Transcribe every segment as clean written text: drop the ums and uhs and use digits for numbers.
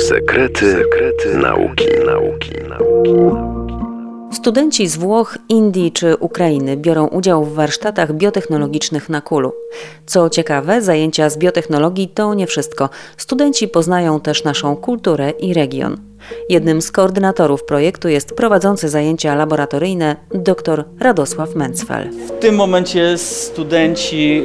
Sekrety nauki. Studenci z Włoch, Indii czy Ukrainy biorą udział w warsztatach biotechnologicznych na Kulu. Co ciekawe, zajęcia z biotechnologii to nie wszystko. Studenci poznają też naszą kulturę i region. Jednym z koordynatorów projektu jest prowadzący zajęcia laboratoryjne dr Radosław Mencfel. W tym momencie studenci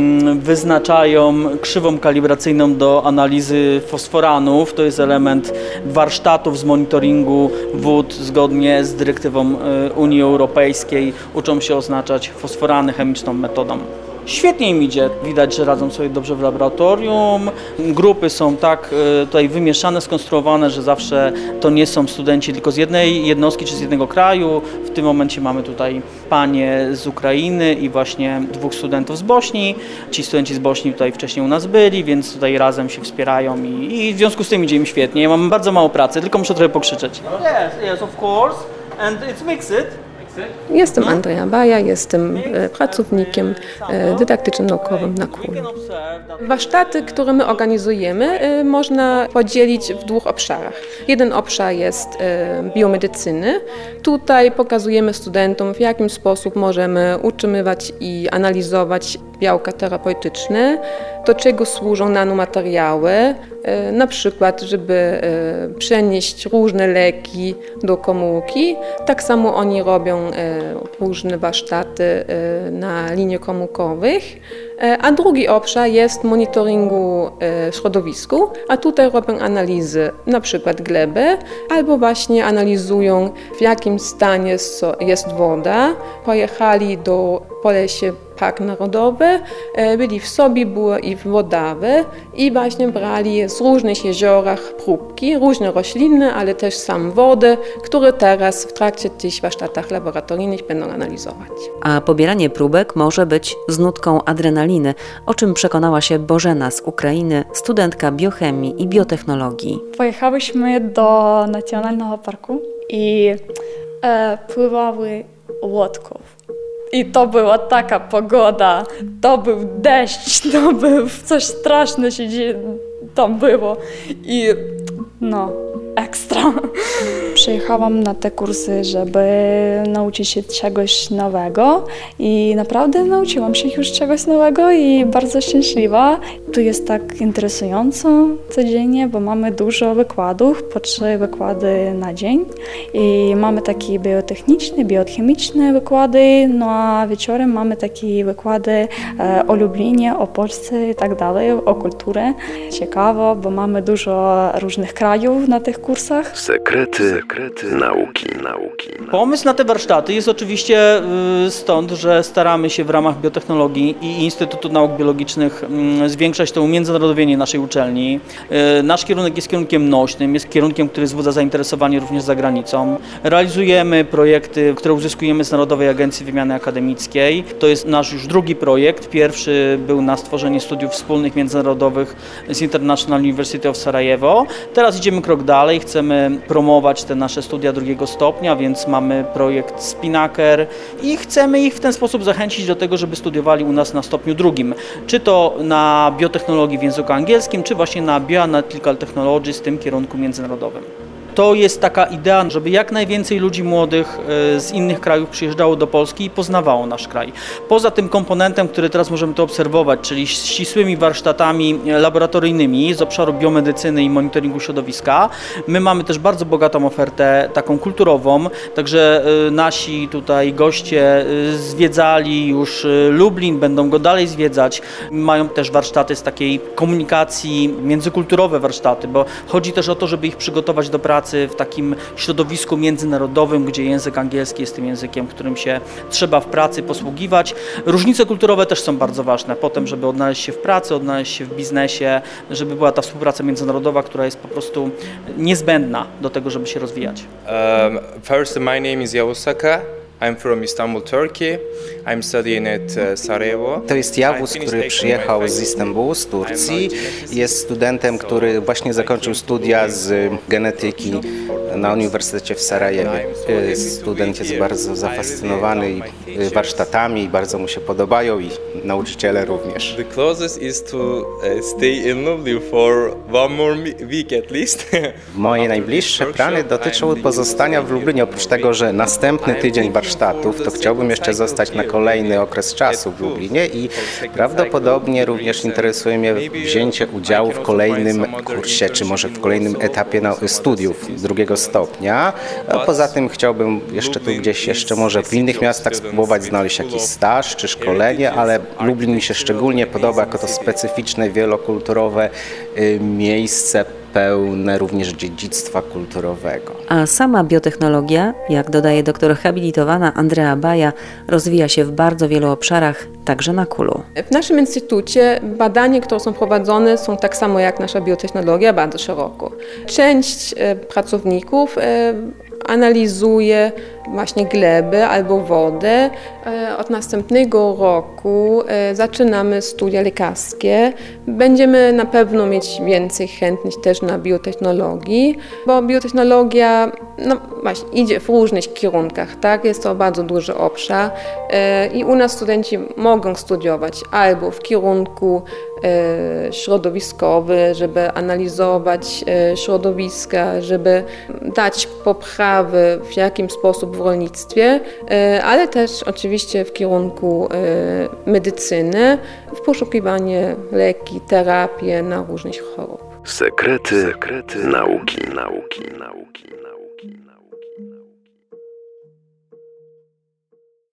wyznaczają krzywą kalibracyjną do analizy fosforanów. To jest element warsztatów z monitoringu wód zgodnie z dyrektywą Unii Europejskiej. Uczą się oznaczać fosforany chemiczną metodą. Świetnie im idzie, widać, że radzą sobie dobrze w laboratorium. Grupy są tak tutaj wymieszane, skonstruowane, że zawsze to nie są studenci tylko z jednej jednostki czy z jednego kraju. W tym momencie mamy tutaj panie z Ukrainy i właśnie 2 studentów z Bośni. Ci studenci z Bośni tutaj wcześniej u nas byli, więc tutaj razem się wspierają i w związku z tym idzie im świetnie. Ja mam bardzo mało pracy, tylko muszę trochę pokrzyczeć. Yes, of course. And it's mixed. Jestem Andrea Baja, jestem pracownikiem dydaktycznym naukowym na Kulu. Warsztaty, które my organizujemy, można podzielić w 2 obszarach. Jeden obszar jest biomedycyny. Tutaj pokazujemy studentom, w jaki sposób możemy utrzymywać i analizować białka terapeutyczne, do czego służą nanomateriały, na przykład, żeby przenieść różne leki do komórki. Tak samo oni robią różne warsztaty na liniach komórkowych. A drugi obszar jest monitoringu środowisku, a tutaj robią analizy na przykład gleby, albo właśnie analizują, w jakim stanie jest woda. Pojechali do Polesie Park Narodowy, byli w Sobibór i w Wodawy i właśnie brali z różnych jeziorach próbki, różne rośliny, ale też sam wodę, które teraz w trakcie tych warsztatach laboratoryjnych będą analizować. A pobieranie próbek może być z nutką adrenaliny, o czym przekonała się Bożena z Ukrainy, studentka biochemii i biotechnologii. Pojechałyśmy do Nacjonalnego Parku i pływały łódką. I to była taka pogoda, to był deszcz, to był coś straszne się tam było i no, ekstra. Przyjechałam na te kursy, żeby nauczyć się czegoś nowego i naprawdę nauczyłam się już czegoś nowego i bardzo szczęśliwa. Tu jest tak interesująco codziennie, bo mamy dużo wykładów, po 3 wykłady na dzień i mamy takie biotechniczne, biochemiczne wykłady, no a wieczorem mamy takie wykłady o Lublinie, o Polsce i tak dalej, o kulturze. Ciekawo, bo mamy dużo różnych krajów na tych kursach. Sekrety nauki. Pomysł na te warsztaty jest oczywiście stąd, że staramy się w ramach biotechnologii i Instytutu Nauk Biologicznych zwiększać to umiędzynarodowienie naszej uczelni. Nasz kierunek jest kierunkiem nośnym, jest kierunkiem, który wzbudza zainteresowanie również za granicą. Realizujemy projekty, które uzyskujemy z Narodowej Agencji Wymiany Akademickiej. To jest nasz już 2. projekt. Pierwszy był na stworzenie studiów wspólnych międzynarodowych z International University of Sarajevo. Teraz idziemy krok dalej, chcemy promować te nasze studia 2. stopnia, więc mamy projekt Spinnaker i chcemy ich w ten sposób zachęcić do tego, żeby studiowali u nas na stopniu 2. Czy to na biotechnologii w języku angielskim, czy właśnie na Bioanalytical Technology z tym kierunku międzynarodowym. To jest taka idea, żeby jak najwięcej ludzi młodych z innych krajów przyjeżdżało do Polski i poznawało nasz kraj. Poza tym komponentem, który teraz możemy tu obserwować, czyli ścisłymi warsztatami laboratoryjnymi z obszaru biomedycyny i monitoringu środowiska, my mamy też bardzo bogatą ofertę taką kulturową, także nasi tutaj goście zwiedzali już Lublin, będą go dalej zwiedzać. Mają też warsztaty z takiej komunikacji, międzykulturowe warsztaty, bo chodzi też o to, żeby ich przygotować do pracy w takim środowisku międzynarodowym, gdzie język angielski jest tym językiem, którym się trzeba w pracy posługiwać. Różnice kulturowe też są bardzo ważne po tym, żeby odnaleźć się w pracy, odnaleźć się w biznesie, żeby była ta współpraca międzynarodowa, która jest po prostu niezbędna do tego, żeby się rozwijać. First, my name is Yausaka. I'm from Istanbul, Turkey. I'm studying at Sarajevo. To jest Yavuz, który przyjechał z Istambułu, z Turcji. Jest studentem, który właśnie zakończył studia z genetyki na Uniwersytecie w Sarajewie. Student jest bardzo zafascynowany warsztatami i bardzo mu się podobają i nauczyciele również. The closest is to stay in Lublin for one more week at least. Moje najbliższe plany dotyczą pozostania w Lublinie. Oprócz tego, że następny tydzień warsztatów, to chciałbym jeszcze zostać na kolejny okres czasu w Lublinie i prawdopodobnie również interesuje mnie wzięcie udziału w kolejnym kursie, czy może w kolejnym etapie studiów drugiego stopnia. A poza tym chciałbym jeszcze tu gdzieś jeszcze może w innych miastach spróbować znaleźć jakiś staż czy szkolenie, ale Lublin mi się szczególnie podoba jako to specyficzne, wielokulturowe miejsce, pełne również dziedzictwa kulturowego. A sama biotechnologia, jak dodaje doktor habilitowana Andrea Baja, rozwija się w bardzo wielu obszarach, także na Kulu. W naszym instytucie badania, które są prowadzone, są tak samo jak nasza biotechnologia, bardzo szeroko. Część pracowników analizuje właśnie gleby albo wodę. Od następnego roku zaczynamy studia lekarskie. Będziemy na pewno mieć więcej chętnych też na biotechnologii, bo biotechnologia właśnie idzie w różnych kierunkach, tak? Jest to bardzo duży obszar i u nas studenci mogą studiować albo w kierunku środowiskowy, żeby analizować środowiska, żeby dać poprawy w jakim sposób w rolnictwie, ale też oczywiście w kierunku medycyny, w poszukiwanie leki, terapie na różnych chorób. Sekrety nauki.